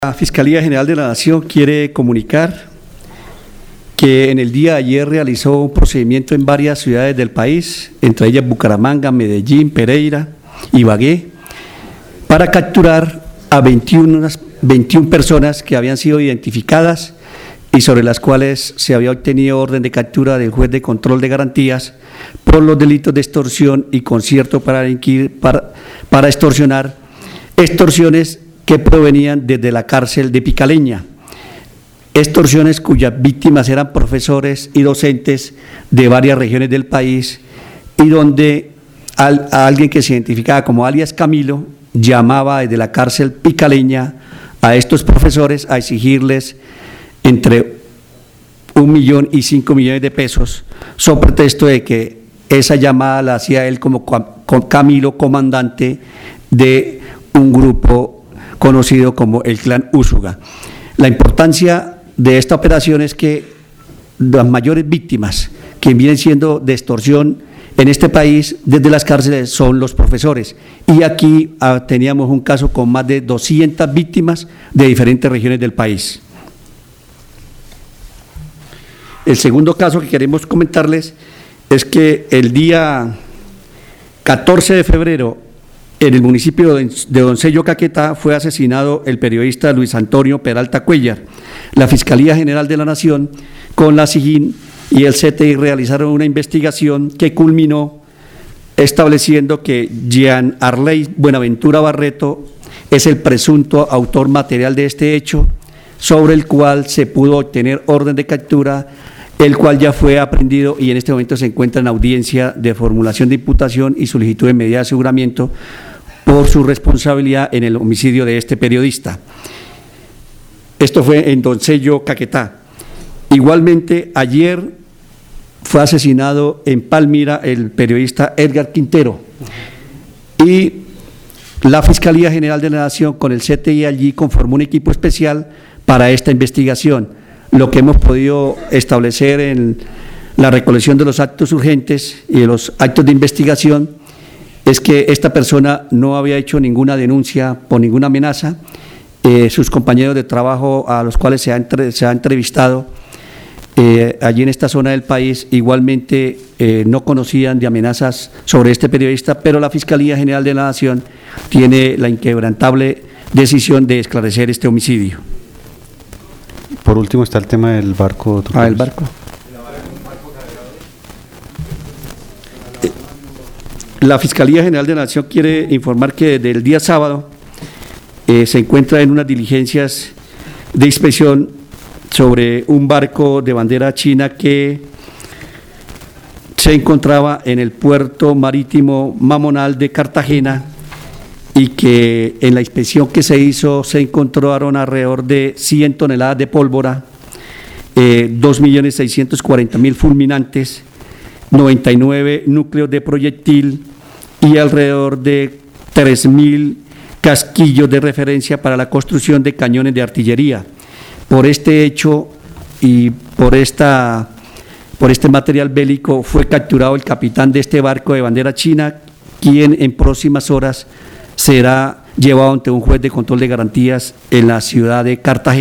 La Fiscalía General de la Nación quiere comunicar que en el día de ayer realizó un procedimiento en varias ciudades del país, entre ellas Bucaramanga, Medellín, Pereira, Ibagué, para capturar a 21 personas que habían sido identificadas y sobre las cuales se había obtenido orden de captura del juez de control de garantías por los delitos de extorsión y concierto para extorsionar, extorsiones que provenían desde la cárcel de Picaleña, extorsiones cuyas víctimas eran profesores y docentes de varias regiones del país y donde a alguien que se identificaba como alias Camilo llamaba desde la cárcel Picaleña a estos profesores a exigirles entre 1 millón y 5 millones de pesos, sobre pretexto de que esa llamada la hacía él como Camilo, comandante de un grupo conocido como el Clan Úsuga. La importancia de esta operación es que las mayores víctimas que vienen siendo de extorsión en este país desde las cárceles son los profesores. Y aquí teníamos un caso con más de 200 víctimas de diferentes regiones del país. El segundo caso que queremos comentarles es que el día 14 de febrero en el municipio de Doncello, Caquetá, fue asesinado el periodista Luis Antonio Peralta Cuellar. La Fiscalía General de la Nación, con la SIJIN y el CTI, realizaron una investigación que culminó estableciendo que Jean Arley Buenaventura Barreto es el presunto autor material de este hecho, sobre el cual se pudo obtener orden de captura, el cual ya fue aprehendido y en este momento se encuentra en audiencia de formulación de imputación y solicitud de medida de aseguramiento por su responsabilidad en el homicidio de este periodista. Esto fue en Doncello, Caquetá. Igualmente, ayer fue asesinado en Palmira el periodista Edgar Quintero y la Fiscalía General de la Nación con el CTI allí conformó un equipo especial para esta investigación. Lo que hemos podido establecer en la recolección de los actos urgentes y de los actos de investigación es que esta persona no había hecho ninguna denuncia por ninguna amenaza. Sus compañeros de trabajo a los cuales se ha entrevistado allí en esta zona del país igualmente no conocían de amenazas sobre este periodista, pero la Fiscalía General de la Nación tiene la inquebrantable decisión de esclarecer este homicidio. Por último está el tema del barco. El barco. La Fiscalía General de la Nación quiere informar que desde el día sábado se encuentra en unas diligencias de inspección sobre un barco de bandera china que se encontraba en el puerto marítimo Mamonal de Cartagena y que en la inspección que se hizo se encontraron alrededor de 100 toneladas de pólvora, 2.640.000 fulminantes, 99 núcleos de proyectil y alrededor de 3.000 casquillos de referencia para la construcción de cañones de artillería. Por este hecho y por este material bélico fue capturado el capitán de este barco de bandera china, quien en próximas horas será llevado ante un juez de control de garantías en la ciudad de Cartagena.